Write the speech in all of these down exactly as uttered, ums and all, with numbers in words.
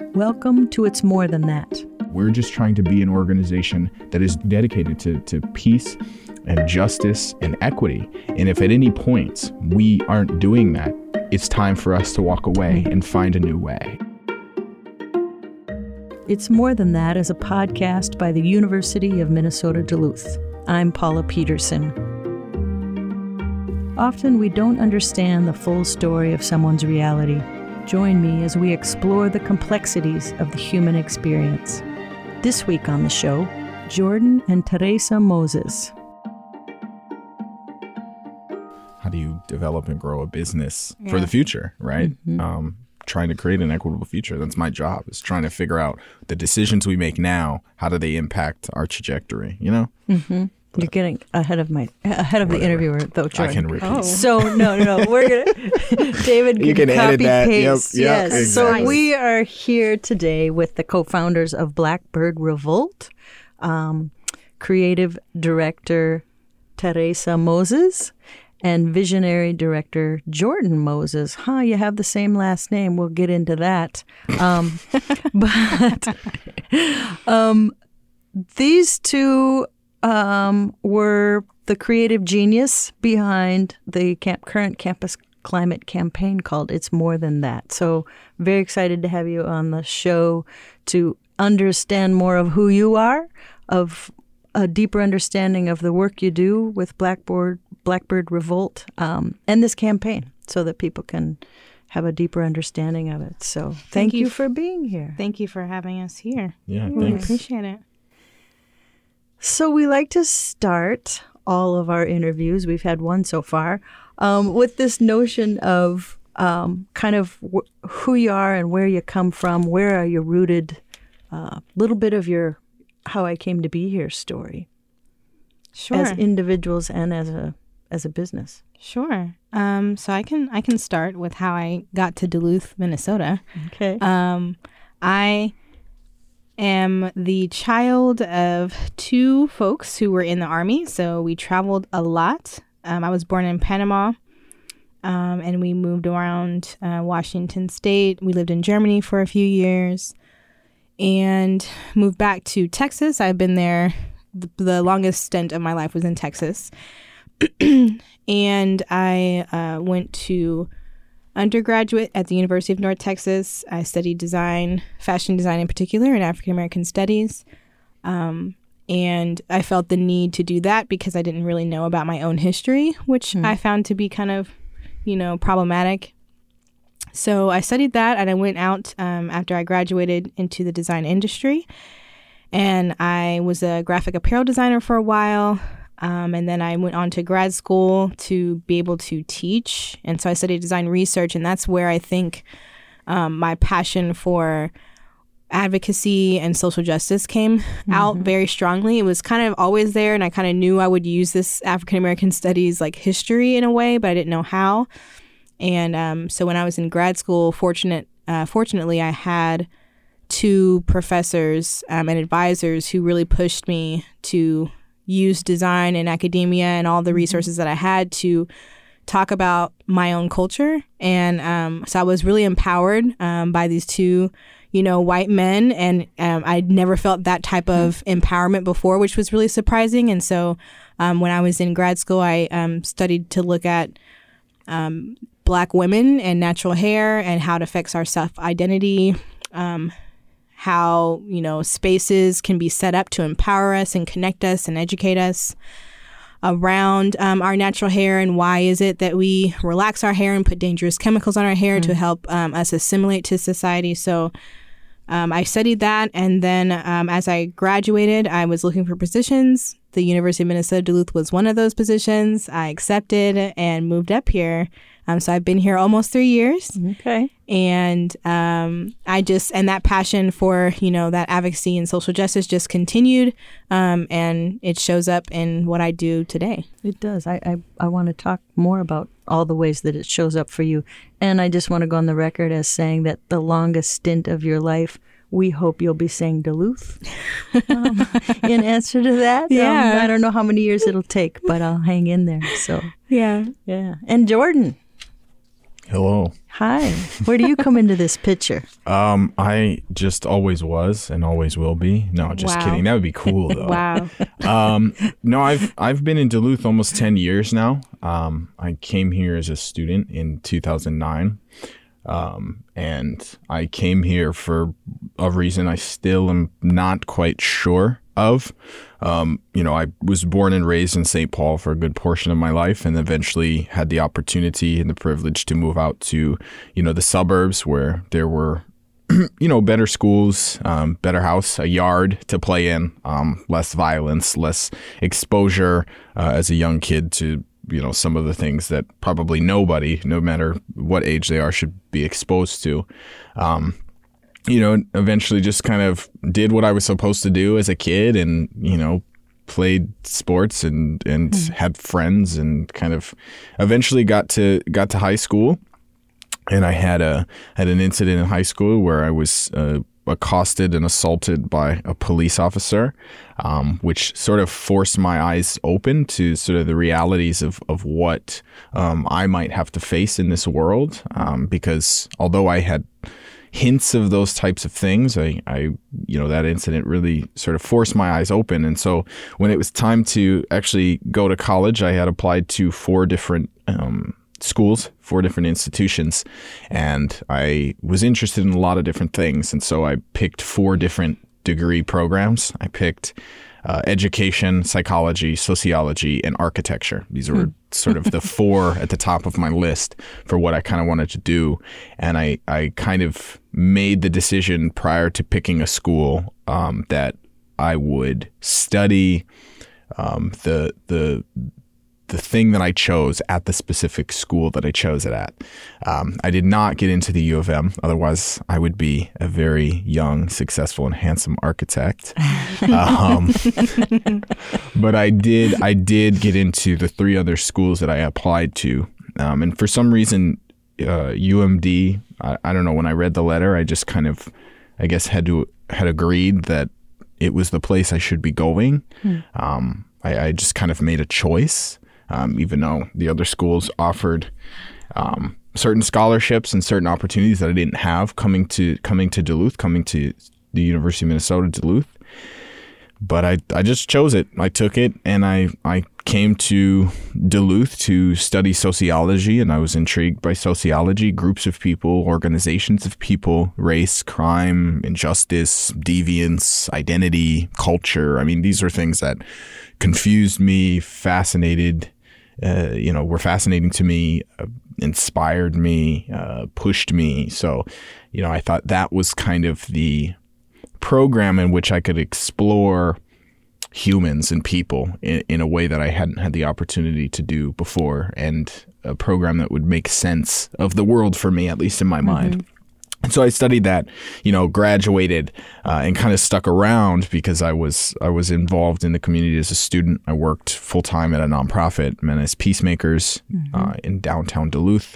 Welcome to It's More Than That. We're just trying to be an organization that is dedicated to, to peace and justice and equity. And if at any point we aren't doing that, it's time for us to walk away and find a new way. It's More Than That is a podcast by the University of Minnesota Duluth. I'm Paula Peterson. Often we don't understand the full story of someone's reality. Join me as we explore the complexities of the human experience. This week on the show, Jordan and Teresa Moses. How do you develop and grow a business yeah. for the future, right? Mm-hmm. Um, trying to create an equitable future. That's my job, is trying to figure out the decisions we make now, how do they impact our trajectory, you know? Mm-hmm. You're getting ahead of my ahead of Whatever. the interviewer, though, Jordan. I can repeat. Oh. So, no, no, no. We're going to, David can, you can copy edit that. paste. Yep, yep, yes. exactly. So we are here today with the co-founders of Blackbird Revolt, um, creative director Teresa Moses, and visionary director Jordan Moses. Huh, you have the same last name. We'll get into that. Um, but um, these two um, were the creative genius behind the camp- current campus climate campaign called It's More Than That. So very excited to have you on the show to understand more of who you are, of a deeper understanding of the work you do with Blackbird Blackbird Revolt, um, and this campaign, so that people can have a deeper understanding of it. So thank, thank you, you for being here. Thank you for having us here. Yeah, we really thanks. appreciate it. So we like to start all of our interviews, we've had one so far, um, with this notion of um, kind of w- who you are and where you come from, where are you rooted, a uh, little bit of your how I came to be here story. Sure. As individuals and as a as a business. Sure. Um, so I can I can start with how I got to Duluth, Minnesota. Okay. Um, I am the child of two folks who were in the Army, so we traveled a lot. Um, I was born in Panama, um, and we moved around uh, Washington State. We lived in Germany for a few years and moved back to Texas. I've been there. The, the longest stint of my life was in Texas. And I uh, went to undergraduate at the University of North Texas. I studied design, fashion design in particular, and African American studies. Um, and I felt the need to do that because I didn't really know about my own history, which mm. I found to be kind of, you know, problematic. So I studied that, and I went out um, after I graduated into the design industry. And I was a graphic apparel designer for a while. Um, and then I went on to grad school to be able to teach. And so I studied design research. And that's where I think um, my passion for advocacy and social justice came mm-hmm. out very strongly. It was kind of always there. And I kind of knew I would use this African American studies like history in a way, but I didn't know how. And um, so when I was in grad school, fortunate, uh, fortunately, I had two professors um, and advisors who really pushed me to use design and academia and all the resources that I had to talk about my own culture. And um, so I was really empowered um, by these two, you know, white men. And um, I'd never felt that type of empowerment before, which was really surprising. And so um, when I was in grad school, I um, studied to look at um, Black women and natural hair and how it affects our self-identity, um, how, you know, spaces can be set up to empower us and connect us and educate us around um, our natural hair, and why is it that we relax our hair and put dangerous chemicals on our hair mm-hmm. to help um, us assimilate to society. So um, I studied that, and then um, as I graduated, I was looking for positions. The University of Minnesota Duluth was one of those positions. I accepted and moved up here. Um, so I've been here almost three years. Okay. And um, I just, and that passion for, you know, that advocacy and social justice just continued. Um, and it shows up in what I do today. It does. I, I, I want to talk more about all the ways that it shows up for you. And I just want to go on the record as saying that the longest stint of your life, we hope you'll be saying Duluth um, in answer to that. Yeah. Um, I don't know how many years it'll take, but I'll hang in there. So yeah. Yeah. And Jordan. Hello. Hi. Where do you come into this picture? Um, I just always was and always will be. No, just Wow. kidding. That would be cool though. Wow. Um, no, I've I've been in Duluth almost ten years now. Um, I came here as a student in two thousand nine. Um, and I came here for a reason I still am not quite sure of. Um, you know, I was born and raised in Saint Paul for a good portion of my life, and eventually had the opportunity and the privilege to move out to, you know, the suburbs where there were, you know, better schools, um, better house, a yard to play in, um, less violence, less exposure uh, as a young kid to, you know, some of the things that probably nobody, no matter what age they are, should be exposed to. Um, you know, eventually just kind of did what I was supposed to do as a kid and, you know, played sports and, and mm. had friends and kind of eventually got to got to high school. And I had a had an incident in high school where I was uh, accosted and assaulted by a police officer, um, which sort of forced my eyes open to sort of the realities of, of what um, I might have to face in this world. Um, because although I had hints of those types of things, I, I, you know, that incident really sort of forced my eyes open. And so when it was time to actually go to college, I had applied to four different um, schools, four different institutions, and I was interested in a lot of different things. And so I picked four different degree programs. I picked uh, education, psychology, sociology, and architecture. These were sort of the four at the top of my list for what I kind of wanted to do. And I, I kind of made the decision prior to picking a school um, that I would study um, the the the thing that I chose at the specific school that I chose it at. Um, I did not get into the U of M. Otherwise, I would be a very young, successful, and handsome architect. um, but I did. I did get into the three other schools that I applied to, um, and for some reason, uh, U M D. I, I don't know. When I read the letter, I just kind of, I guess, had to had agreed that it was the place I should be going. Hmm. Um, I, I just kind of made a choice. Um, even though the other schools offered um, certain scholarships and certain opportunities that I didn't have coming to coming to Duluth, coming to the University of Minnesota Duluth. But I, I just chose it. I took it, and I, I came to Duluth to study sociology, and I was intrigued by sociology, groups of people, organizations of people, race, crime, injustice, deviance, identity, culture. I mean, these are things that confused me, fascinated Uh, you know, were fascinating to me, uh, inspired me, uh, pushed me. So, you know, I thought that was kind of the program in which I could explore humans and people in, in a way that I hadn't had the opportunity to do before, and a program that would make sense of the world for me, at least in my mm-hmm. mind. And so I studied that, you know, graduated uh, and kind of stuck around because I was I was involved in the community as a student. I worked full time at a nonprofit, Menace Peacemakers, mm-hmm. uh, in downtown Duluth.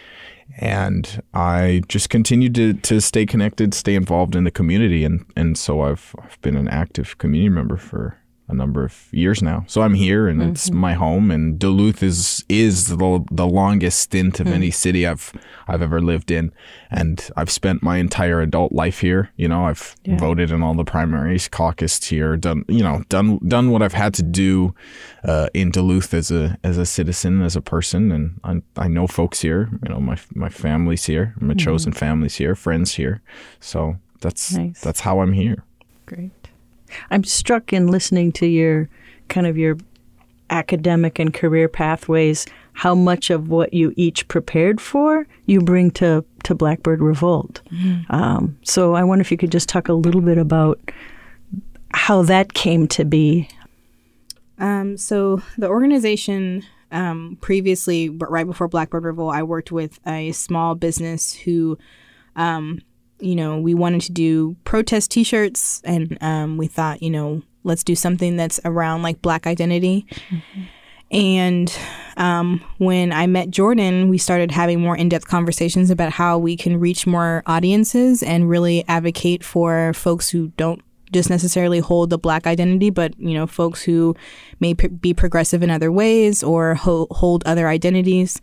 And I just continued to, to stay connected, stay involved in the community. And, and so I've, I've been an active community member for a number of years now. So I'm here, and mm-hmm. it's my home, and Duluth is is the the longest stint of mm-hmm. any city I've I've ever lived in, and I've spent my entire adult life here. You know, I've yeah. voted in all the primaries, caucused here, done you know done done what I've had to do uh, in Duluth as a as a citizen, as a person, and I, I know folks here. You know, my my family's here, my mm-hmm. chosen family's here, friends here. So that's nice. That's how I'm here. Great. I'm struck in listening to your kind of your academic and career pathways, how much of what you each prepared for you bring to, to Blackbird Revolt. Mm-hmm. Um, so I wonder if you could just talk a little bit about how that came to be. Um, so the organization um, previously, but right before Blackbird Revolt, I worked with a small business who um, you know, we wanted to do protest T-shirts, and um, we thought, you know, let's do something that's around like Black identity. Mm-hmm. And um, when I met Jordan, we started having more in-depth conversations about how we can reach more audiences and really advocate for folks who don't just necessarily hold the Black identity, but, you know, folks who may p- be progressive in other ways or ho- hold other identities.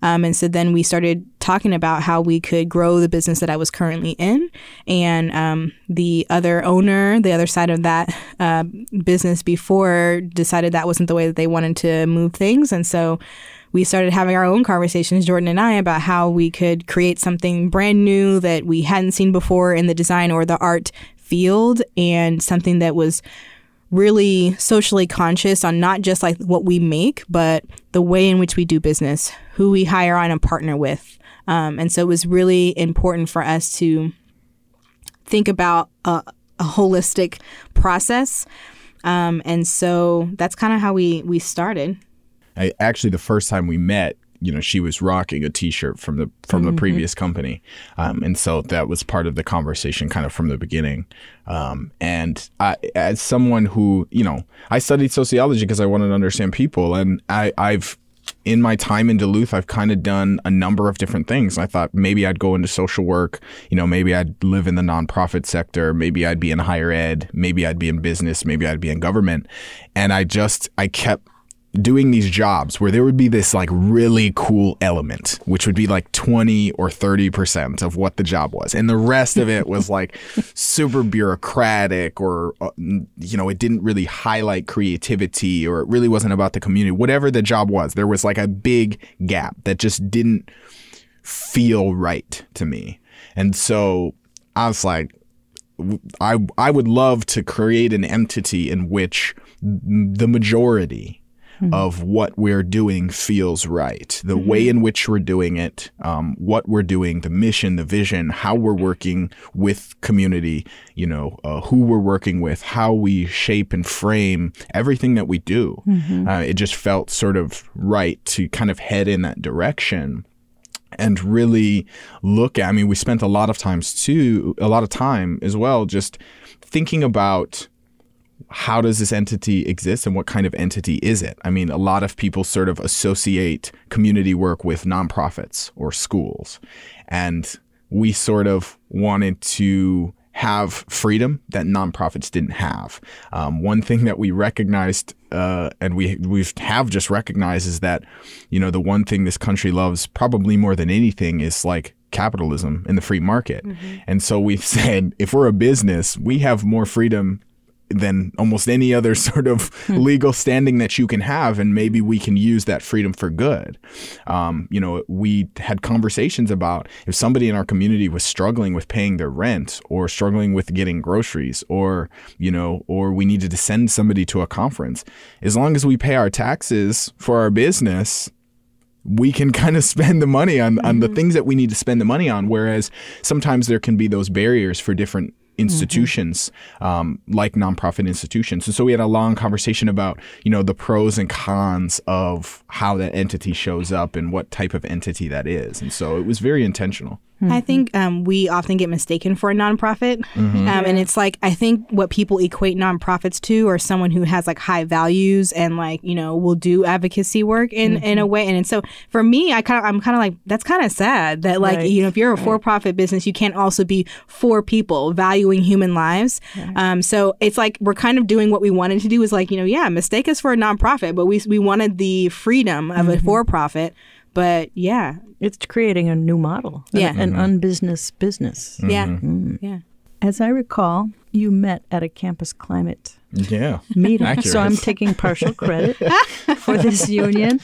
Um, and so then we started talking about how we could grow the business that I was currently in. And um, the other owner, the other side of that uh, business before, decided that wasn't the way that they wanted to move things. And so we started having our own conversations, Jordan and I, about how we could create something brand new that we hadn't seen before in the design or the art field, and something that was really socially conscious on not just like what we make, but the way in which we do business, who we hire on and partner with. Um, and so it was really important for us to think about a, a holistic process. Um, and so that's kind of how we, we started. I, actually, the first time we met, you know, she was rocking a T-shirt from the from mm-hmm. the previous company, um, and so that was part of the conversation, kind of from the beginning. Um, and I, as someone who, you know, I studied sociology because I wanted to understand people, and I, I've in my time in Duluth, I've kind of done a number of different things. I thought maybe I'd go into social work, you know, maybe I'd live in the nonprofit sector, maybe I'd be in higher ed, maybe I'd be in business, maybe I'd be in government, and I just I kept doing these jobs where there would be this like really cool element, which would be like twenty or thirty percent of what the job was. And the rest of it was like super bureaucratic, or, uh, you know, it didn't really highlight creativity, or it really wasn't about the community. Whatever the job was, there was like a big gap that just didn't feel right to me. And so I was like, I, I would love to create an entity in which the majority of what we're doing feels right. The mm-hmm. way in which we're doing it, um, what we're doing, the mission, the vision, how we're working with community, you know, uh, who we're working with, how we shape and frame everything that we do. Mm-hmm. Uh, it just felt sort of right to kind of head in that direction and really look at, I mean, we spent a lot of times too, a lot of time as well, just thinking about how does this entity exist and what kind of entity is it? I mean, a lot of people sort of associate community work with nonprofits or schools. And we sort of wanted to have freedom that nonprofits didn't have. Um, one thing that we recognized uh, and we we have just recognized is that, you know, the one thing this country loves probably more than anything is like capitalism and the free market. Mm-hmm. And so we've said, if we're a business, we have more freedom than almost any other sort of legal standing that you can have. And maybe we can use that freedom for good. Um, you know, we had conversations about if somebody in our community was struggling with paying their rent, or struggling with getting groceries, or, you know, or we needed to send somebody to a conference, as long as we pay our taxes for our business, we can kind of spend the money on, mm-hmm. on the things that we need to spend the money on. Whereas sometimes there can be those barriers for different institutions, mm-hmm. um, like nonprofit institutions. And so we had a long conversation about, you know, the pros and cons of how that entity shows up and what type of entity that is. And so it was very intentional. Mm-hmm. I think um, we often get mistaken for a nonprofit. Mm-hmm. Um, and it's like, I think what people equate nonprofits to are someone who has like high values and like, you know, will do advocacy work in, mm-hmm. in a way. And, and so for me, I kind of, I'm kind of like, that's kind of sad that like, right. you know, if you're a for-profit business, you can't also be for people, valuing human lives. Right. Um, so it's like, we're kind of doing what we wanted to do is like, you know, yeah, mistake us for a nonprofit, but we, we wanted the freedom of mm-hmm. a for-profit. But yeah. It's creating a new model. Yeah. An, mm-hmm. an unbusiness business. Mm-hmm. Yeah. Mm. Yeah. As I recall, you met at a campus climate yeah. meeting. Accurate. So I'm taking partial credit for this union.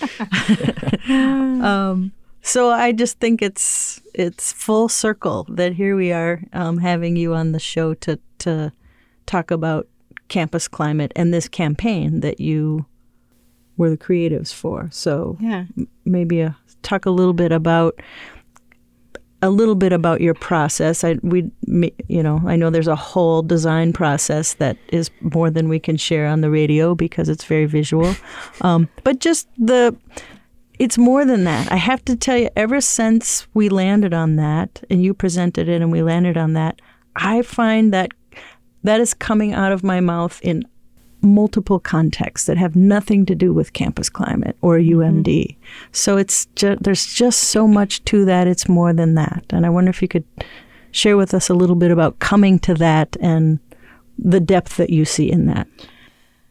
um, so I just think it's it's full circle that here we are um, having you on the show to to talk about campus climate and this campaign that you were the creatives for. So yeah. m- maybe a, talk a little bit about a little bit about your process. I we you know I know there's a whole design process that is more than we can share on the radio because it's very visual. Um, but just the it's more than that. I have to tell you, ever since we landed on that and you presented it and we landed on that, I find that that is coming out of my mouth in multiple contexts that have nothing to do with campus climate or U M D. Mm-hmm. So it's ju- there's just so much to that. It's more than that. And I wonder if you could share with us a little bit about coming to that and the depth that you see in that.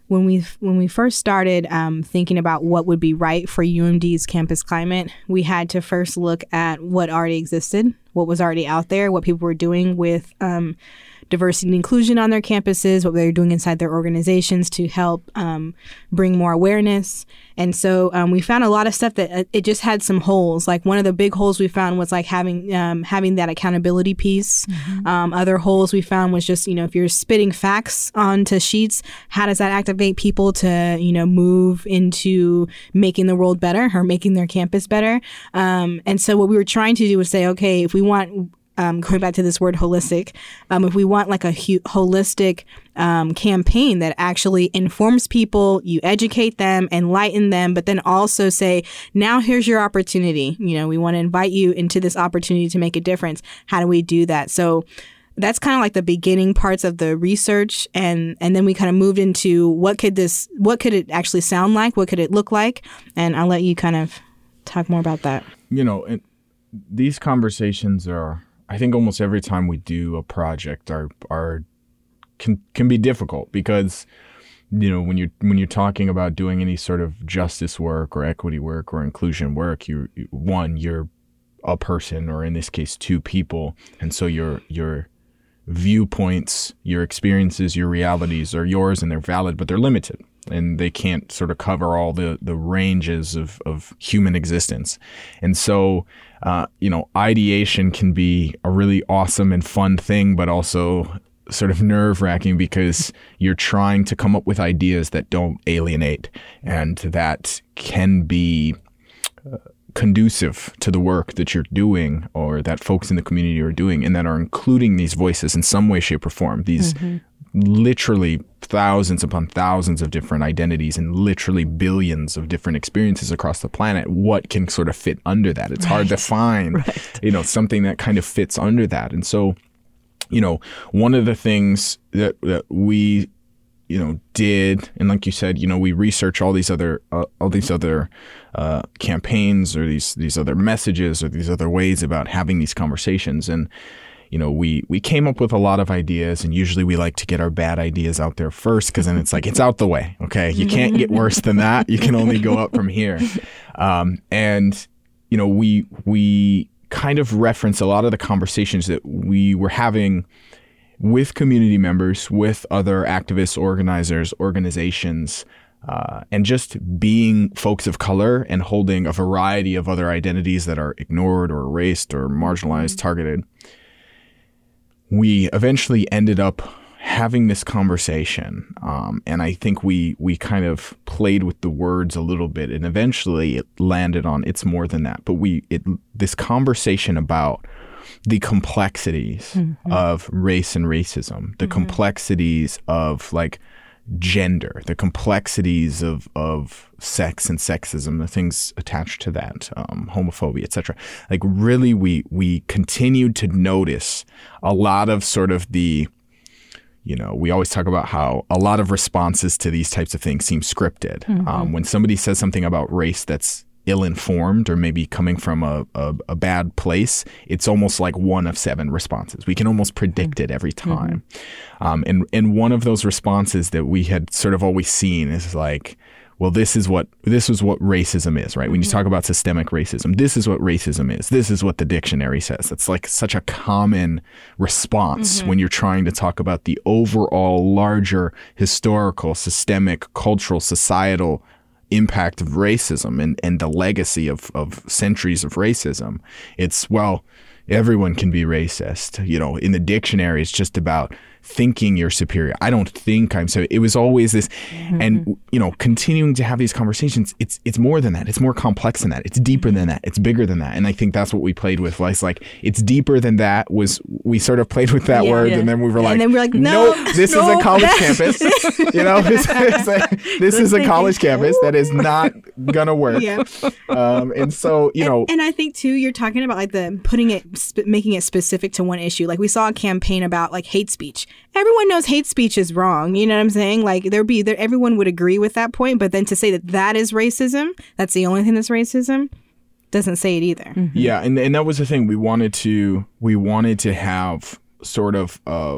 when we when we first started um, thinking about what would be right for U M D's campus climate, we had to first look at what already existed, what was already out there, what people were doing with um, diversity and inclusion on their campuses, what they were doing inside their organizations to help um, bring more awareness. And so um, we found a lot of stuff that uh, it just had some holes. Like one of the big holes we found was like having um, having that accountability piece. Mm-hmm. Um, other holes we found was just, you know, if you're spitting facts onto sheets, how does that activate people to, you know, move into making the world better or making their campus better? Um, and so what we were trying to do was say, okay, if we want Um, going back to this word holistic, um, if we want like a hu- holistic um, campaign that actually informs people, you educate them, enlighten them, but then also say, now here's your opportunity. You know, we want to invite you into this opportunity to make a difference. How do we do that? So that's kind of like the beginning parts of the research. And, and then we kind of moved into what could this, what could it actually sound like? What could it look like? And I'll let you kind of talk more about that. You know, it, these conversations are, I think almost every time we do a project are are can can be difficult because, you know, when you're when you're talking about doing any sort of justice work or equity work or inclusion work, you one you're a person, or in this case two people, and so your your viewpoints, your experiences, your realities are yours and they're valid, but they're limited. And they can't sort of cover all the, the ranges of, of human existence. And so, uh, you know, ideation can be a really awesome and fun thing, but also sort of nerve-wracking because you're trying to come up with ideas that don't alienate and that can be uh, conducive to the work that you're doing or that folks in the community are doing, and that are including these voices in some way, shape, or form. These mm-hmm. literally thousands upon thousands of different identities and literally billions of different experiences across the planet. What can sort of fit under that? It's right. hard to find, right. you know, something that kind of fits under that. And so, you know, one of the things that, that we, you know, did, and like you said, you know, we research all these other, uh, all these other uh, campaigns or these, these other messages or these other ways about having these conversations. And, you know, we, we came up with a lot of ideas, and usually we like to get our bad ideas out there first, because then it's like, it's out the way. Okay. You can't get worse than that. You can only go up from here. Um, and, you know, we, we kind of reference a lot of the conversations that we were having with community members, with other activists, organizers, organizations, uh, and just being folks of color and holding a variety of other identities that are ignored or erased or marginalized, targeted. We eventually ended up having this conversation, um, and I think we we kind of played with the words a little bit, and eventually it landed on it's more than that. But we it this conversation about the complexities mm-hmm. of race and racism, the mm-hmm. complexities of like gender, the complexities of of sex and sexism, the things attached to that, um, homophobia, et cetera. Like really, we we continued to notice a lot of sort of the, you know, we always talk about how a lot of responses to these types of things seem scripted. Mm-hmm. Um, when somebody says something about race that's ill-informed or maybe coming from a, a, a bad place, it's almost like one of seven responses. We can almost predict mm-hmm. it every time. Mm-hmm. Um, and, and one of those responses that we had sort of always seen is like, well, this is what this is what racism is, right? When you talk about systemic racism, this is what racism is. This is what the dictionary says. It's like such a common response mm-hmm. when you're trying to talk about the overall larger historical, systemic, cultural, societal impact of racism and, and the legacy of, of centuries of racism. It's, well, everyone can be racist. You know, in the dictionary, it's just about thinking you're superior. I don't think I'm so. It was always this, mm-hmm. and you know, continuing to have these conversations. It's it's more than that. It's more complex than that. It's deeper than that. It's bigger than that. And I think that's what we played with. It's like it's deeper than that. Was we sort of played with that yeah, word, yeah. and then we were like, and then we're like, no, nope, this no, is a college campus. You know, this, is a, this is a college campus that is not gonna work. Yeah. Um, and so you and, know, and I think too, you're talking about like the putting it, sp- making it specific to one issue. Like we saw a campaign about like hate speech. Everyone knows hate speech is wrong. You know what I'm saying? Like there'd be there, everyone would agree with that point. But then to say that that is racism, that's the only thing that's racism, doesn't say it either. Mm-hmm. Yeah, and and that was the thing. We wanted to we wanted to have sort of uh,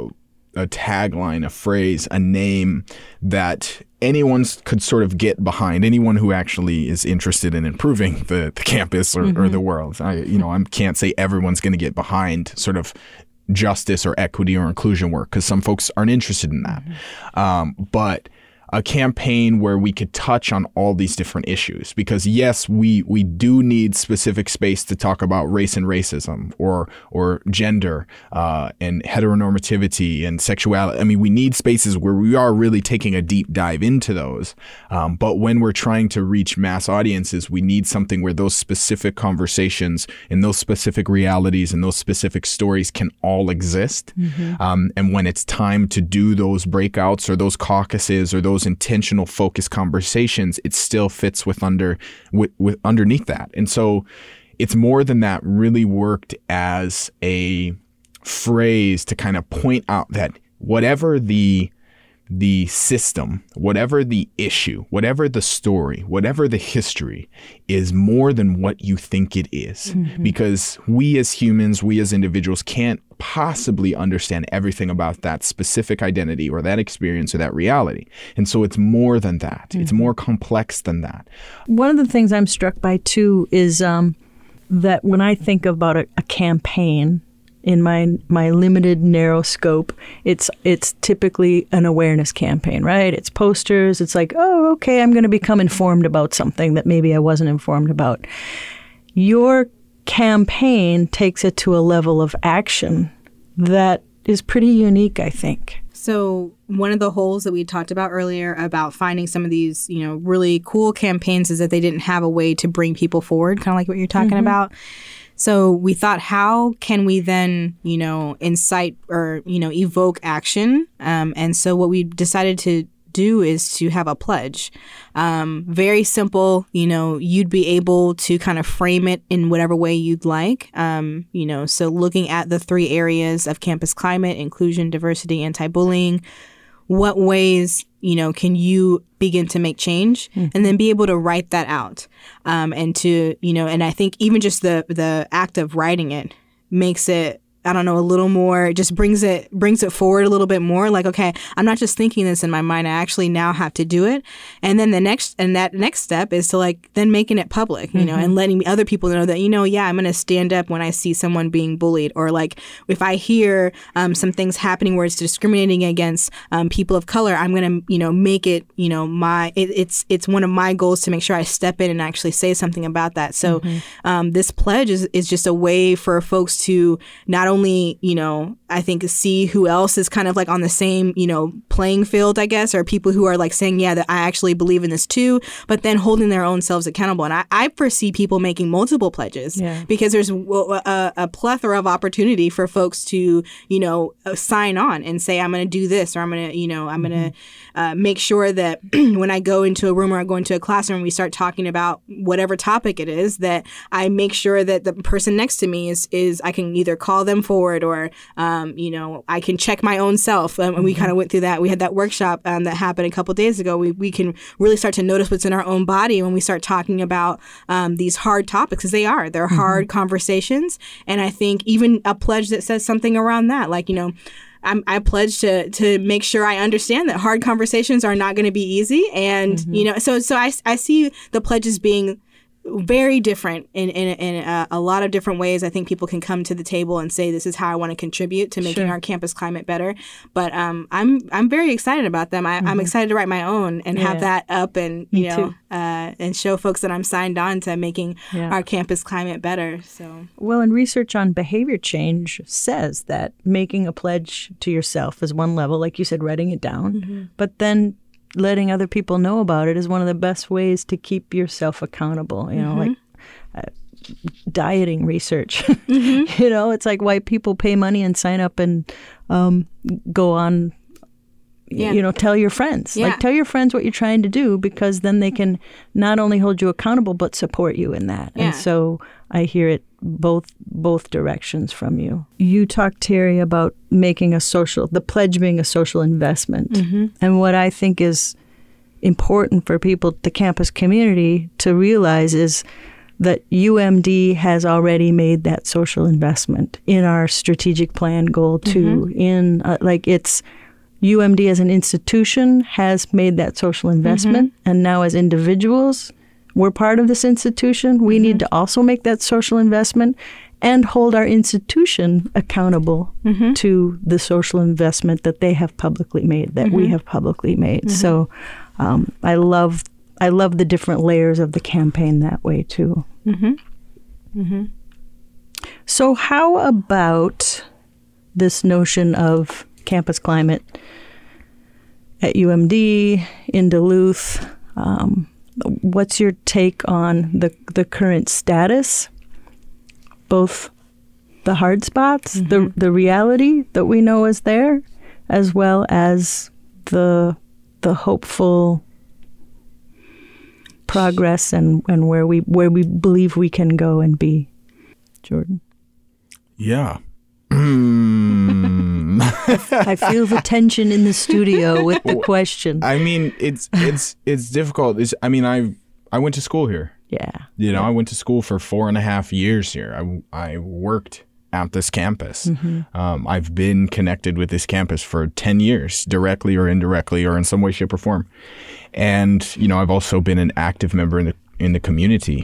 a tagline, a phrase, a name that anyone could sort of get behind, anyone who actually is interested in improving the, the campus or, mm-hmm. or the world. I, you know, I can't say everyone's going to get behind sort of justice or equity or inclusion work, because some folks aren't interested in that. Mm-hmm. Um, but a campaign where we could touch on all these different issues, because yes, we we do need specific space to talk about race and racism, or or gender uh, and heteronormativity and sexuality. I mean, we need spaces where we are really taking a deep dive into those. Um, but when we're trying to reach mass audiences, we need something where those specific conversations and those specific realities and those specific stories can all exist. Mm-hmm. Um, and when it's time to do those breakouts or those caucuses or those intentional focus conversations, it still fits with under with, with underneath that. And so it's more than that really worked as a phrase to kind of point out that whatever the the system, whatever the issue, whatever the story, whatever the history, is more than what you think it is. Mm-hmm. Because we as humans, we as individuals can't possibly understand everything about that specific identity or that experience or that reality. And so it's more than that. Mm-hmm. It's more complex than that. One of the things I'm struck by too is um, that when I think about a, a campaign, in my my limited narrow scope, it's it's typically an awareness campaign, right? It's posters. It's like, oh, okay, I'm going to become informed about something that maybe I wasn't informed about. Your campaign takes it to a level of action that is pretty unique, I think. So one of the holes that we talked about earlier about finding some of these, you know, really cool campaigns is that they didn't have a way to bring people forward, kind of like what you're talking mm-hmm. about. So we thought, how can we then, you know, incite or, you know, evoke action? Um, and so what we decided to do is to have a pledge. Um, very simple, you know, you'd be able to kind of frame it in whatever way you'd like. Um, you know, so looking at the three areas of campus climate, inclusion, diversity, anti-bullying, what ways, you know, can you begin to make change, mm-hmm. and then be able to write that out. Um, and to, you know, and I think even just the the act of writing it makes it, I don't know, a little more, it just brings it brings it forward a little bit more. Like, okay, I'm not just thinking this in my mind. I actually now have to do it. And then the next, and that next step is to like, then making it public, you mm-hmm. know, and letting other people know that, you know, yeah, I'm going to stand up when I see someone being bullied, or like if I hear um, some things happening where it's discriminating against um, people of color, I'm going to, you know, make it, you know, my, it, it's, it's one of my goals to make sure I step in and actually say something about that. So mm-hmm. um, this pledge is, is just a way for folks to not only, you know, I think see who else is kind of like on the same, you know, playing field, I guess, or people who are like saying, yeah, that I actually believe in this too, but then holding their own selves accountable. And I, I foresee people making multiple pledges yeah. because there's a, a plethora of opportunity for folks to, you know, sign on and say, I'm going to do this, or I'm going to, you know, I'm mm-hmm. going to uh, make sure that when I go into a room or I go into a classroom, we start talking about whatever topic it is, that I make sure that the person next to me is, is I can either call them forward, or, um, you know, I can check my own self. Um, and we kind of went through that. We had that workshop um, that happened a couple of days ago. We we can really start to notice what's in our own body when we start talking about um, these hard topics, because they are. They're mm-hmm. hard conversations. And I think even a pledge that says something around that, like, you know, I'm, I pledge to to make sure I understand that hard conversations are not going to be easy. And, mm-hmm. you know, so so I, I see the pledges being very different in, in, in a, a lot of different ways. I think people can come to the table and say, this is how I want to contribute to making sure. our campus climate better. But um, I'm I'm very excited about them. I, mm-hmm. I'm excited to write my own and yeah. have that up and, you Me know, uh, and show folks that I'm signed on to making yeah. our campus climate better. So Well, and research on behavior change says that making a pledge to yourself is one level, like you said, writing it down, mm-hmm. but then letting other people know about it is one of the best ways to keep yourself accountable. You know, mm-hmm. like uh, dieting research. Mm-hmm. You know, it's like white people pay money and sign up and um, go on, yeah. you know, tell your friends. Yeah. Like, tell your friends what you're trying to do, because then they can not only hold you accountable, but support you in that. Yeah. And so I hear it both both directions from you. You talked, Terry, about making a social, the pledge being a social investment. Mm-hmm. And what I think is important for people, the campus community, to realize is that U M D has already made that social investment in our strategic plan goal two. Mm-hmm. In uh, like it's U M D as an institution has made that social investment, mm-hmm. and now as individuals, we're part of this institution. We mm-hmm. need to also make that social investment and hold our institution accountable mm-hmm. to the social investment that they have publicly made, that mm-hmm. we have publicly made. Mm-hmm. So um, I love I love the different layers of the campaign that way too. Mm-hmm. Mm-hmm. So how about this notion of campus climate at U M D, in Duluth? Um, what's your take on the the current status? Both the hard spots, mm-hmm. the the reality that we know is there, as well as the the hopeful progress and, and where we where we believe we can go and be. Jordan? Yeah. I feel the tension in the studio with the question. I mean, it's it's it's difficult. It's, I mean, I I went to school here. Yeah. You know, yeah. I went to school for four and a half years here. I, I worked at this campus. Mm-hmm. Um, I've been connected with this campus for ten years, directly or indirectly or in some way, shape, or form. And, you know, I've also been an active member in the in the community.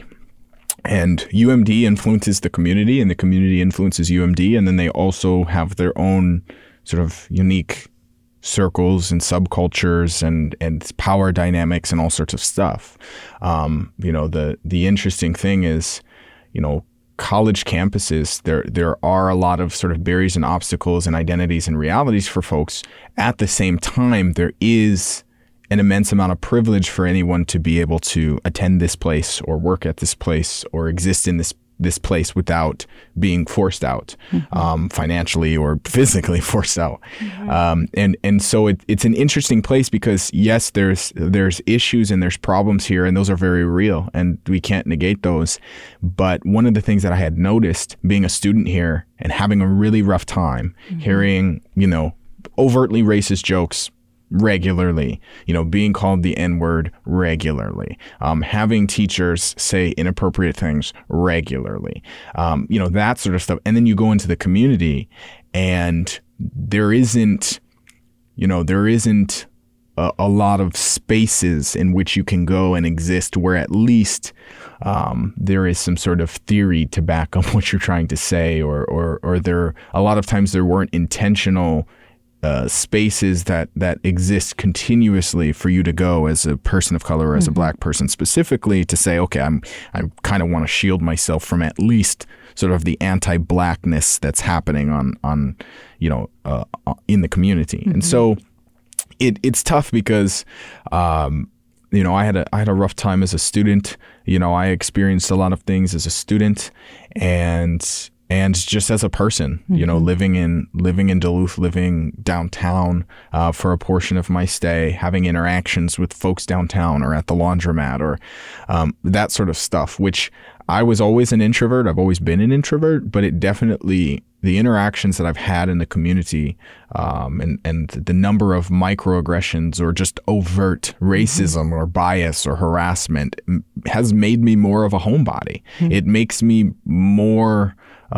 And U M D influences the community, and the community influences U M D. And then they also have their own sort of unique circles and subcultures and, and power dynamics and all sorts of stuff. Um, you know, the the interesting thing is, you know, college campuses, there there are a lot of sort of barriers and obstacles and identities and realities for folks. At the same time, there is an immense amount of privilege for anyone to be able to attend this place or work at this place or exist in this this place without being forced out, mm-hmm. um, financially or physically forced out. Mm-hmm. Um, and and so it, it's an interesting place because, yes, there's there's issues and there's problems here, and those are very real, and we can't negate those. But one of the things that I had noticed being a student here and having a really rough time, mm-hmm. hearing, you know, overtly racist jokes regularly, you know, being called the N-word regularly, um, having teachers say inappropriate things regularly, um, you know, that sort of stuff. And then you go into the community and there isn't, you know, there isn't a, a lot of spaces in which you can go and exist where at least um, there is some sort of theory to back up what you're trying to say, or, or, or there, a lot of times there weren't intentional Uh, spaces that, that exist continuously for you to go as a person of color or as mm-hmm. a black person specifically to say, okay, I'm I kind of want to shield myself from at least sort of the anti-blackness that's happening on on you know uh, in the community. Mm-hmm. And so it it's tough because um, you know I had a I had a rough time as a student. You know, I experienced a lot of things as a student, and And just as a person, mm-hmm. you know, living in living in Duluth, living downtown uh, for a portion of my stay, having interactions with folks downtown or at the laundromat or um, that sort of stuff, which I was always an introvert. I've always been an introvert, but it definitely, the interactions that I've had in the community um, and, and the number of microaggressions or just overt racism mm-hmm. or bias or harassment has made me more of a homebody. Mm-hmm. It makes me more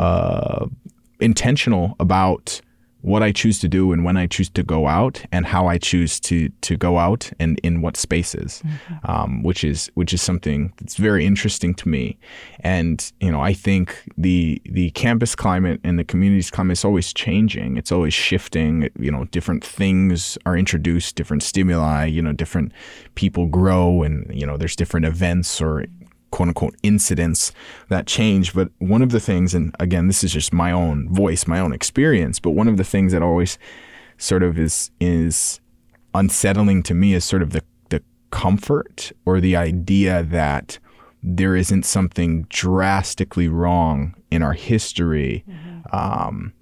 Uh, intentional about what I choose to do and when I choose to go out and how I choose to to go out and in what spaces, mm-hmm. um, which is which is something that's very interesting to me. And you know, I think the the campus climate and the community's climate is always changing. It's always shifting. You know, different things are introduced, different stimuli. You know, different people grow, and you know, there's different events or quote unquote incidents that change. But one of the things, and again, this is just my own voice, my own experience, but one of the things that always sort of is is unsettling to me is sort of the, the comfort or the idea that there isn't something drastically wrong in our history. Mm-hmm. Um,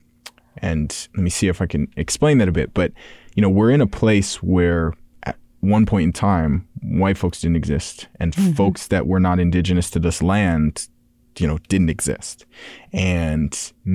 and let me see if I can explain that a bit. But, you know, we're in a place where one point in time, white folks didn't exist, and mm-hmm. folks that were not indigenous to this land you know, didn't exist. And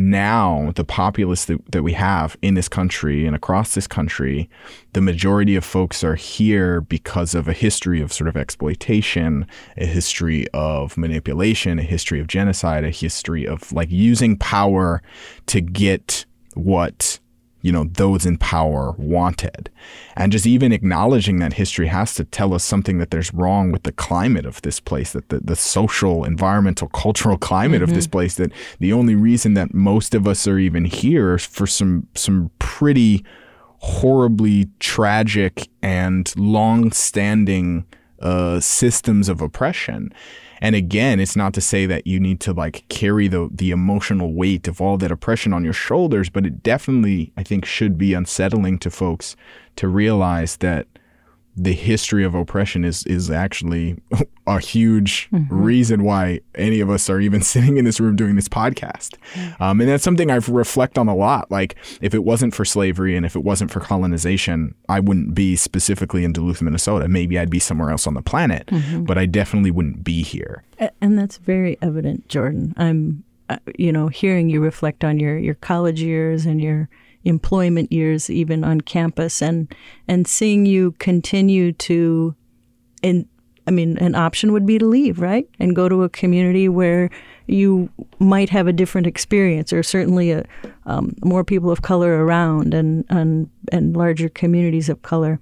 now the populace that, that we have in this country and across this country, the majority of folks are here because of a history of sort of exploitation, a history of manipulation, a history of genocide, a history of like using power to get what, you know, those in power wanted. And just even acknowledging that history has to tell us something that there's wrong with the climate of this place, that the, the social, environmental, cultural climate mm-hmm. of this place, that the only reason that most of us are even here is for some some pretty horribly tragic and long-standing uh, systems of oppression. And again, it's not to say that you need to like carry the the emotional weight of all that oppression on your shoulders, but it definitely, I think, should be unsettling to folks to realize that the history of oppression is is actually a huge mm-hmm. reason why any of us are even sitting in this room doing this podcast. Um, and that's something I reflect on a lot. Like, if it wasn't for slavery and if it wasn't for colonization, I wouldn't be specifically in Duluth, Minnesota. Maybe I'd be somewhere else on the planet, mm-hmm. but I definitely wouldn't be here. And that's very evident, Jordan. I'm, uh, you know, hearing you reflect on your, your college years and your employment years, even on campus, and and seeing you continue to, and I mean, an option would be to leave, right, and go to a community where you might have a different experience, or certainly a um, more people of color around, and and and larger communities of color.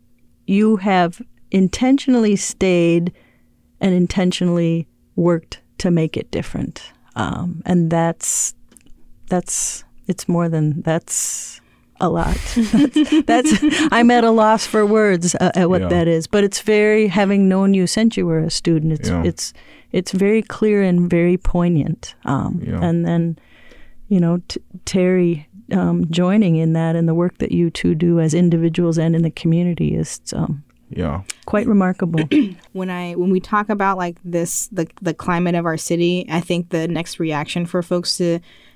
You have intentionally stayed and intentionally worked to make it different, um, and that's that's. It's more than that's a lot. That's, that's I'm at a loss for words uh, at what yeah. that is. But it's very, having known you since you were a student, it's yeah. it's it's very clear and very poignant. Um, yeah. And then, you know, t- Terry um, joining in that, and the work that you two do as individuals and in the community is um, yeah quite remarkable. When I when we talk about like this, the the climate of our city, I think the next reaction for folks to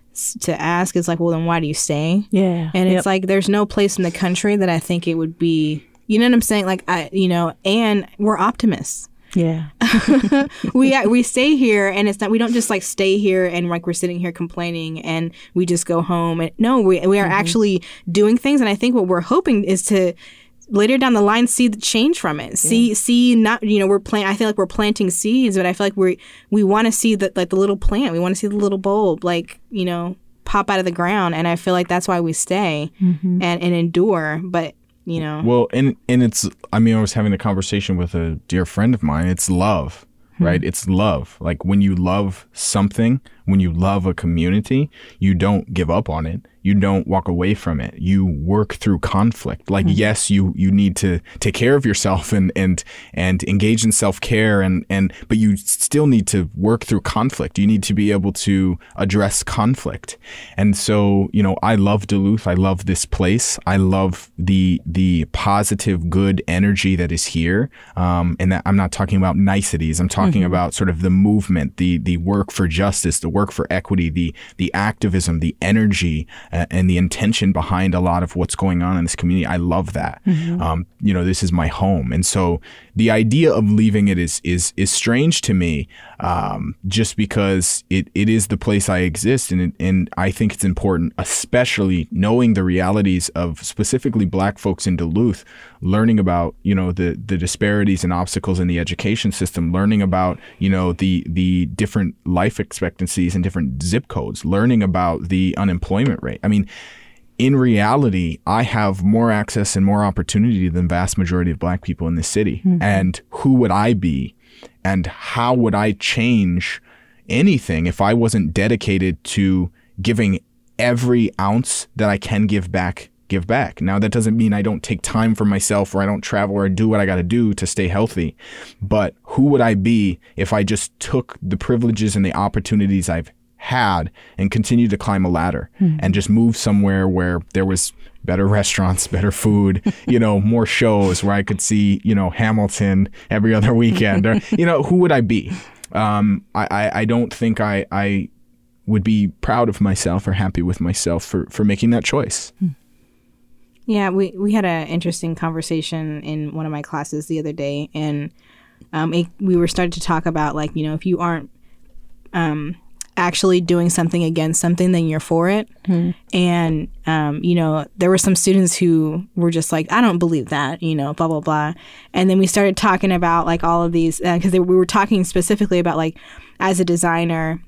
to ask is like, well, then why do you stay? Yeah. And yep. it's like, there's no place in the country that I think it would be, you know what I'm saying? Like, I, you know, and we're optimists. Yeah. we we stay here, and it's not, we don't just like stay here and like we're sitting here complaining and we just go home. And no, we we are mm-hmm. actually doing things. And I think what we're hoping is to later down the line see the change from it. See, yeah. see, not, you know, we're plant. I feel like we're planting seeds, but I feel like we we want to see that, like the little plant. We want to see the little bulb, like, you know, pop out of the ground. And I feel like that's why we stay mm-hmm. and, and endure. But, you know. Well, and and it's, I mean, I was having a conversation with a dear friend of mine. It's love, mm-hmm. right? It's love. Like, when you love something, when you love a community, you don't give up on it. You don't walk away from it. You work through conflict. Like, mm-hmm. yes, you you need to take care of yourself and and and engage in self-care, and and but you still need to work through conflict. You need to be able to address conflict. And so, you know, I love Duluth. I love this place. I love the the positive, good energy that is here. Um, and that, I'm not talking about niceties. I'm talking mm-hmm. about sort of the movement, the the work for justice, the work for equity, the the activism, the energy, uh, and the intention behind a lot of what's going on in this community. I love that. Mm-hmm. Um, you know, this is my home, and so the idea of leaving it is is is strange to me, um, just because it, it is the place I exist, and and I think it's important, especially knowing the realities of specifically Black folks in Duluth, learning about, you know, the the disparities and obstacles in the education system, learning about, you know, the the different life expectancies and different zip codes, learning about the unemployment rate. I mean, in reality, I have more access and more opportunity than the vast majority of Black people in this city. Mm-hmm. And who would I be? And how would I change anything if I wasn't dedicated to giving every ounce that I can give back, give back? Now, that doesn't mean I don't take time for myself, or I don't travel, or do what I got to do to stay healthy. But who would I be if I just took the privileges and the opportunities I've had and continued to climb a ladder mm-hmm. and just move somewhere where there was better restaurants, better food, you know, more shows, where I could see, you know, Hamilton every other weekend, or, you know, who would I be? Um, I, I, I don't think I, I would be proud of myself or happy with myself for, for making that choice. Yeah, we, we had an interesting conversation in one of my classes the other day, and um, it, we were starting to talk about, like, you know, if you aren't um, actually doing something against something, then you're for it. Mm. And, um, you know, there were some students who were just like, I don't believe that, you know, blah, blah, blah. And then we started talking about like all of these, because uh, we were talking specifically about like, as a designer,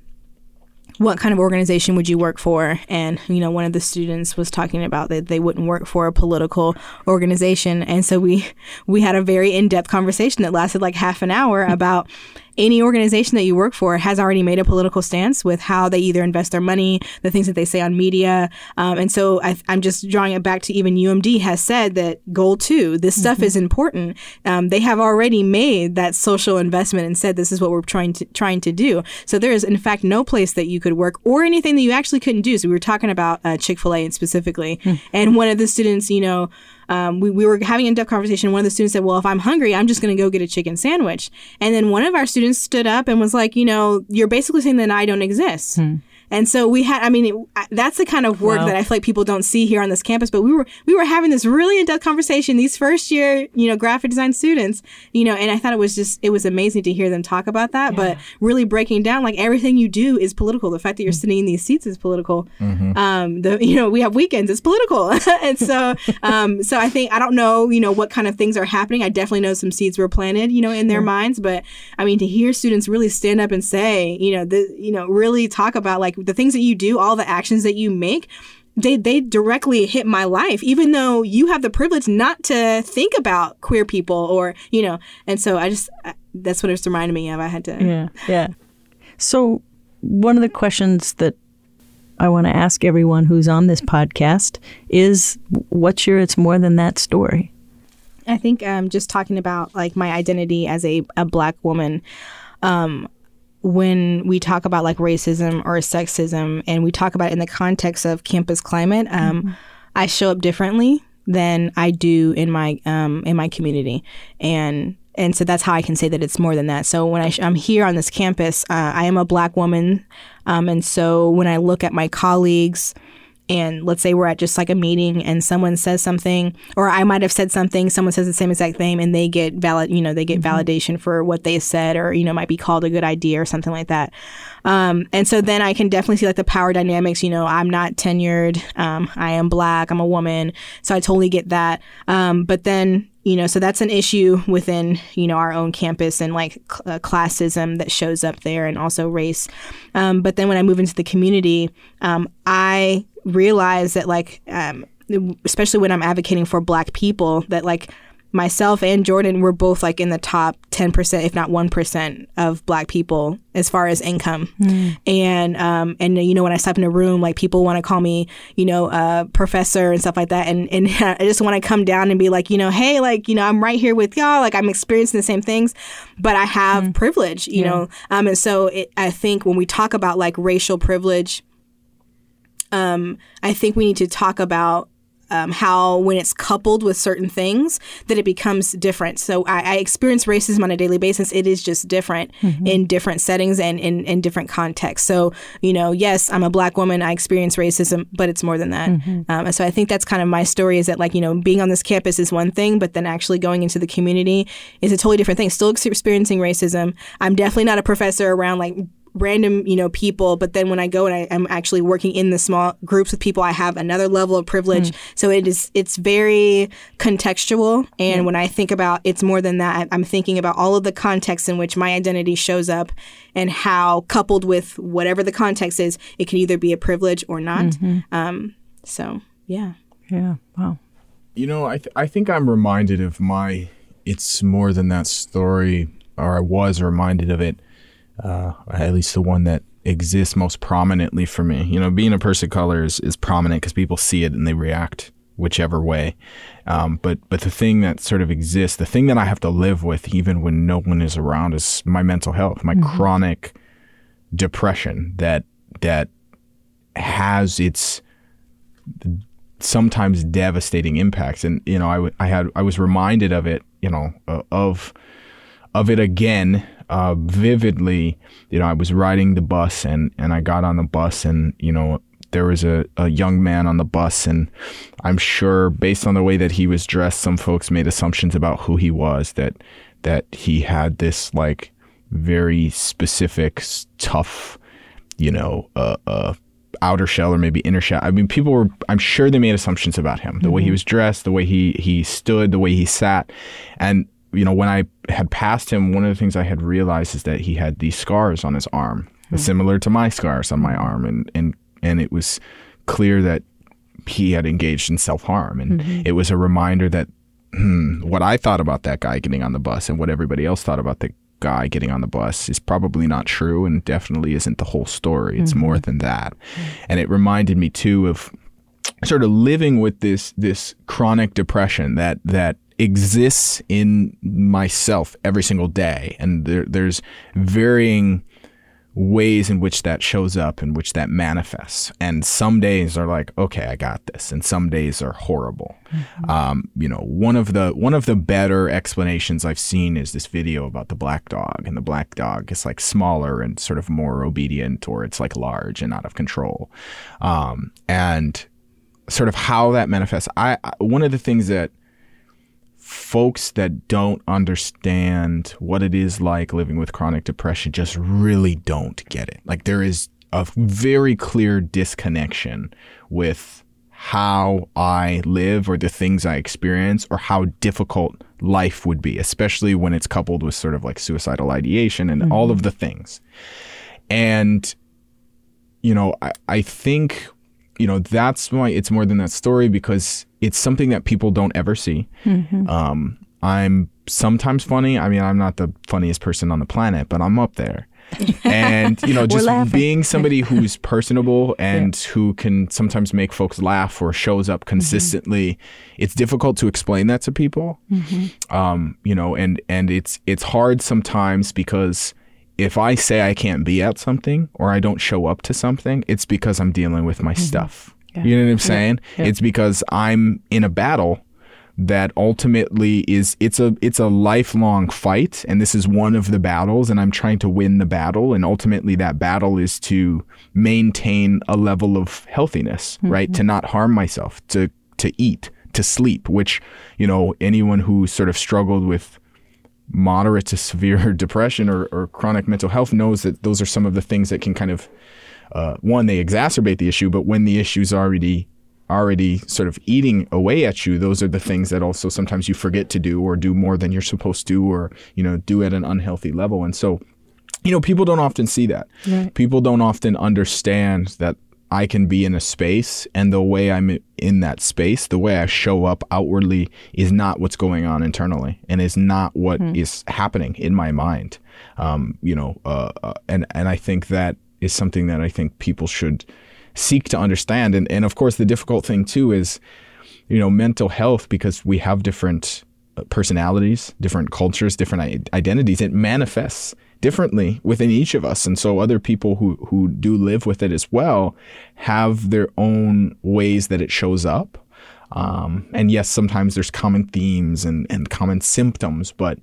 what kind of organization would you work for? And, you know, one of the students was talking about that they wouldn't work for a political organization. And so we we had a very in-depth conversation that lasted like half an hour about any organization that you work for has already made a political stance with how they either invest their money, the things that they say on media. Um, and so I, I'm just drawing it back to even U M D has said that goal two, this mm-hmm. stuff is important. Um, they have already made that social investment and said this is what we're trying to trying to do. So there is, in fact, no place that you could work or anything that you actually couldn't do. So we were talking about uh, Chick-fil-A specifically. Mm-hmm. And one of the students, you know, Um, we, we were having an in-depth conversation. One of the students said, well, if I'm hungry, I'm just going to go get a chicken sandwich. And then one of our students stood up and was like, you know, you're basically saying that I don't exist. Hmm. And so we had, I mean, it, that's the kind of work wow. that I feel like people don't see here on this campus. But we were we were having this really in-depth conversation, these first year, you know, graphic design students, you know, and I thought it was just, it was amazing to hear them talk about that. Yeah. But really breaking down, like, everything you do is political. The fact that you're mm-hmm. sitting in these seats is political. Mm-hmm. Um, the you know, we have weekends, it's political. And so, um, so I think, I don't know, you know, what kind of things are happening. I definitely know some seeds were planted, you know, in their yeah. minds. But I mean, to hear students really stand up and say, you know, the, you know, really talk about like the things that you do, all the actions that you make, they they directly hit my life, even though you have the privilege not to think about queer people or, you know, and so I just, that's what it's reminded me of. I had to. Yeah. Yeah. So one of the questions that I want to ask everyone who's on this podcast is, what's your It's More Than That story? I think um, just talking about like my identity as a, a Black woman, um, when we talk about like racism or sexism and we talk about it in the context of campus climate, um, mm-hmm. I show up differently than I do in my um, in my community. And and so that's how I can say that it's more than that. So when I sh- I'm here on this campus, uh, I am a Black woman. Um, and so when I look at my colleagues, and let's say we're at just like a meeting and someone says something, or I might have said something, someone says the same exact thing and they get valid, you know, they get mm-hmm. validation for what they said, or, you know, might be called a good idea or something like that. Um, and so then I can definitely see like the power dynamics. You know, I'm not tenured. Um, I am Black. I'm a woman. So I totally get that. Um, but then, you know, so that's an issue within, you know, our own campus and like cl- uh, classism that shows up there, and also race. Um, but then when I move into the community, um, I realize that like, um, especially when I'm advocating for Black people, that like myself and Jordan, we're both like in the top ten percent, if not one percent of Black people as far as income. Mm. And, um, and, you know, when I step in a room, like people want to call me, you know, uh, professor and stuff like that. And, and I just want to come down and be like, you know, hey, like, you know, I'm right here with y'all. Like I'm experiencing the same things, but I have mm. privilege, you yeah. know? Um, and so it, I think when we talk about like racial privilege, um, I think we need to talk about Um, how when it's coupled with certain things that it becomes different. So I, I experience racism on a daily basis. It is just different mm-hmm. in different settings and in, in different contexts. So, you know, yes, I'm a Black woman. I experience racism, but it's more than that. Mm-hmm. Um, and so I think that's kind of my story, is that like, you know, being on this campus is one thing, but then actually going into the community is a totally different thing. Still experiencing racism. I'm definitely not a professor around like random, you know, people. But then when I go and I, I'm actually working in the small groups with people, I have another level of privilege. Mm. So it is, it's very contextual. And mm. when I think about It's More Than That, I'm thinking about all of the contexts in which my identity shows up, and how coupled with whatever the context is, it can either be a privilege or not. Mm-hmm. Um, so, yeah. Yeah. Wow. You know, I, th- I think I'm reminded of my It's More Than That story, or I was reminded of it. Uh, at least the one that exists most prominently for me. You know, being a person of color is, is prominent because people see it and they react whichever way. Um, but but the thing that sort of exists, the thing that I have to live with even when no one is around, is my mental health, my mm-hmm. chronic depression that that has its sometimes devastating impacts. And, you know, I, w- I had I was reminded of it, you know, uh, of of it again. Uh, vividly, you know, I was riding the bus and, and I got on the bus and, you know, there was a, a young man on the bus, and I'm sure based on the way that he was dressed, some folks made assumptions about who he was, that that he had this like very specific, tough, you know, uh, uh, outer shell or maybe inner shell. I mean, people were, I'm sure they made assumptions about him, the mm-hmm. way he was dressed, the way he, he stood, the way he sat. And, you know, when I had passed him, one of the things I had realized is that he had these scars on his arm, mm-hmm. similar to my scars on my arm. And, and, and it was clear that he had engaged in self-harm. And mm-hmm. it was a reminder that hmm, what I thought about that guy getting on the bus and what everybody else thought about the guy getting on the bus is probably not true and definitely isn't the whole story. It's mm-hmm. more than that. Mm-hmm. And it reminded me too of sort of living with this this chronic depression that that exists in myself every single day. And there, there's varying ways in which that shows up, in which that manifests. And some days are like, okay, I got this. And some days are horrible. Mm-hmm. Um, you know, one of the one of the better explanations I've seen is this video about the black dog. And the black dog is like smaller and sort of more obedient, or it's like large and out of control. Um, and sort of how that manifests. I, I one of the things that folks that don't understand what it is like living with chronic depression just really don't get it. Like, there is a very clear disconnection with how I live or the things I experience or how difficult life would be, especially when it's coupled with sort of like suicidal ideation and mm-hmm. all of the things. And, you know, I, I think, you know, that's why it's more than that story, because it's something that people don't ever see. Mm-hmm. Um, I'm sometimes funny. I mean, I'm not the funniest person on the planet, but I'm up there. And, you know, just being somebody who's personable and yeah. who can sometimes make folks laugh or shows up consistently, mm-hmm. it's difficult to explain that to people. Mm-hmm. Um, you know, and, and it's it's hard sometimes because if I say I can't be at something or I don't show up to something, it's because I'm dealing with my mm-hmm. stuff. Yeah. You know what I'm saying? Yeah. Yeah. It's because I'm in a battle that ultimately is, it's a it's a lifelong fight. And this is one of the battles, and I'm trying to win the battle. And ultimately that battle is to maintain a level of healthiness, mm-hmm. right? To not harm myself, to to eat, to sleep, which, you know, anyone who sort of struggled with moderate to severe depression or, or chronic mental health knows that those are some of the things that can kind of, uh, one, they exacerbate the issue, but when the issue's already already sort of eating away at you, those are the things that also sometimes you forget to do or do more than you're supposed to, or, you know, do at an unhealthy level. And so, you know, people don't often see that. Right. People don't often understand that I can be in a space, and the way I'm in that space, the way I show up outwardly is not what's going on internally, and is not what hmm. is happening in my mind. Um, you know, uh, uh, and, and I think that is something that I think people should seek to understand. And, and of course, the difficult thing too is, you know, mental health, because we have different personalities, different cultures, different identities, it manifests differently within each of us. And so other people who, who do live with it as well have their own ways that it shows up. Um, and yes, sometimes there's common themes and, and common symptoms, but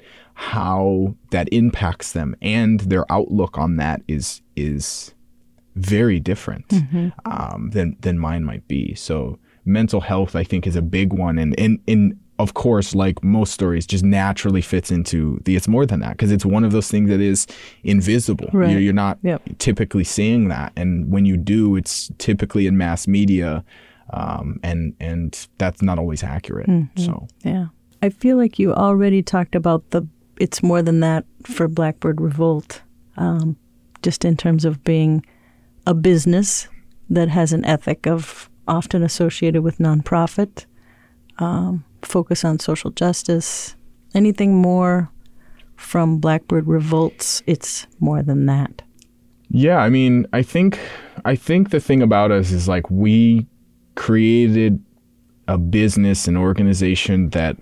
how that impacts them and their outlook on that is is very different mm-hmm. um, than than mine might be. So mental health, I think, is a big one. And in in of course, like most stories, just naturally fits into the it's more than that, because it's one of those things that is invisible. Right. You're, you're not yep. typically seeing that. And when you do, it's typically in mass media, um, and and that's not always accurate. Mm-hmm. So yeah, I feel like you already talked about the it's more than that for Blackbird Revolt, um, just in terms of being a business that has an ethic of often associated with nonprofit, um, focus on social justice. Anything more from Blackbird Revolts, it's more than that. Yeah, I mean, I think I think the thing about us is like we created a business, an organization that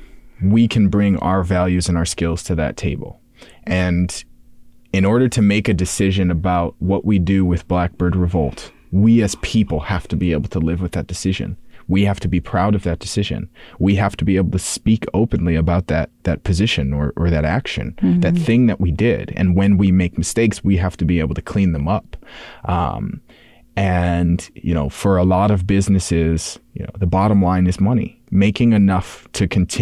we can bring our values and our skills to that table. And in order to make a decision about what we do with Blackbird Revolt, we as people have to be able to live with that decision. We have to be proud of that decision. We have to be able to speak openly about that that position or, or that action, mm-hmm. that thing that we did. And when we make mistakes, we have to be able to clean them up. Um, and, you know, for a lot of businesses, you know, the bottom line is money, making enough to continue.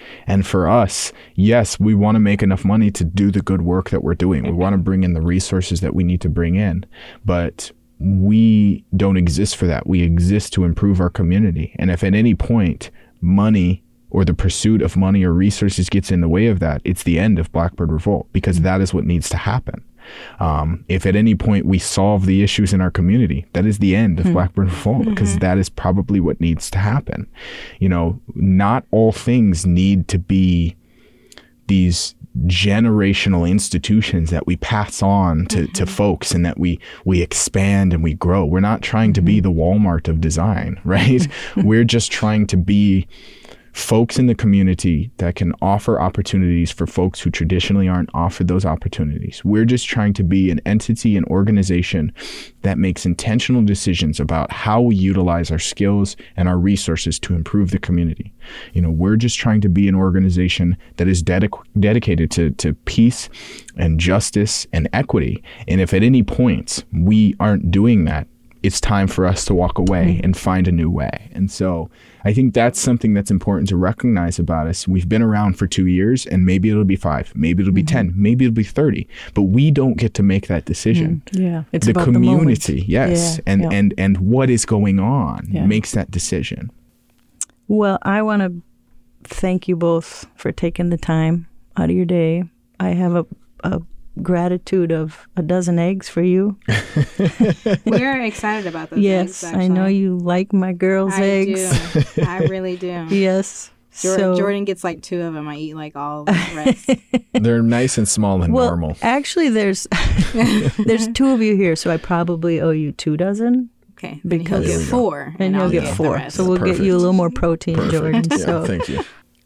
And for us, yes, we want to make enough money to do the good work that we're doing. We want to bring in the resources that we need to bring in, but we don't exist for that. We exist to improve our community. And if at any point money or the pursuit of money or resources gets in the way of that, it's the end of Blackbird Revolt, because that is what needs to happen. Um, if at any point we solve the issues in our community, that is the end of mm-hmm. Blackbird Revolt, because mm-hmm. that is probably what needs to happen. You know, not all things need to be these generational institutions that we pass on to, mm-hmm. to folks, and that we we expand and we grow. We're not trying to be the Walmart of design, right? We're just trying to be folks in the community that can offer opportunities for folks who traditionally aren't offered those opportunities. We're just trying to be an entity, an organization that makes intentional decisions about how we utilize our skills and our resources to improve the community. You know, we're just trying to be an organization that is dedic- dedicated to, to peace and justice and equity. And if at any point we aren't doing that, it's time for us to walk away and find a new way. And so I think that's something that's important to recognize about us. We've been around for two years, and maybe it'll be five, maybe it'll be mm-hmm. ten, maybe it'll be thirty, but we don't get to make that decision. Mm, yeah, it's the about community, the yes, yeah, and, yeah. and and what is going on yeah. makes that decision. Well, I want to thank you both for taking the time out of your day. I have a, a gratitude of a dozen eggs for you. We're excited about those yes, eggs, I know you like my girls' I eggs. do. I really do. Yes. Jordan, so, Jordan gets like two of them. I eat like all the rest. They're nice and small and well, normal. Actually, there's there's two of you here, so I probably owe you two dozen. Okay, because he'll get four, and, and he'll I'll get get four. So we'll Perfect. get you a little more protein, Perfect. Jordan. Yeah, so thank you.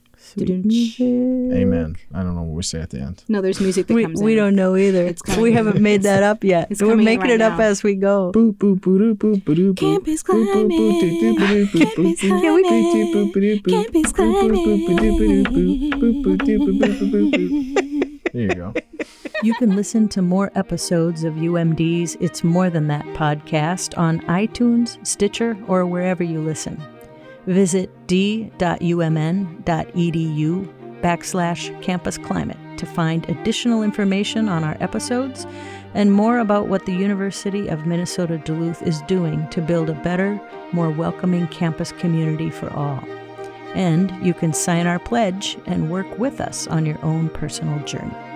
Amen. I don't know what we say at the end. No, there's music that we, comes we in. don't know either. We haven't made that up yet. It's We're making right it up now. as we go. Boop, boop, boop, boop, boop, boop, Campus climbing. Campus climbing. There you go. You can listen to more episodes of U M D's It's More Than That podcast on iTunes, Stitcher, or wherever you listen. Visit d.umn.edu backslash campus climate to find additional information on our episodes and more about what the University of Minnesota Duluth is doing to build a better, more welcoming campus community for all. And you can sign our pledge and work with us on your own personal journey.